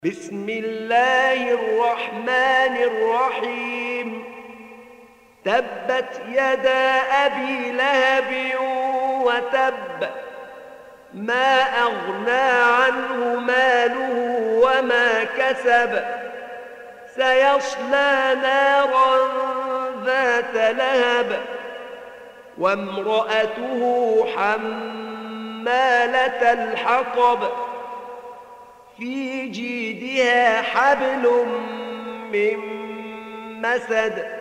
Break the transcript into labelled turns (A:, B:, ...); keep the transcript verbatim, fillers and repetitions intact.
A: بسم الله الرحمن الرحيم. تبت يدا أبي لهب وتب، ما أغنى عنه ماله وما كسب، سيصلى نارا ذات لهب، وامرأته حمالة الحطب، في جيدها حبل من مسد.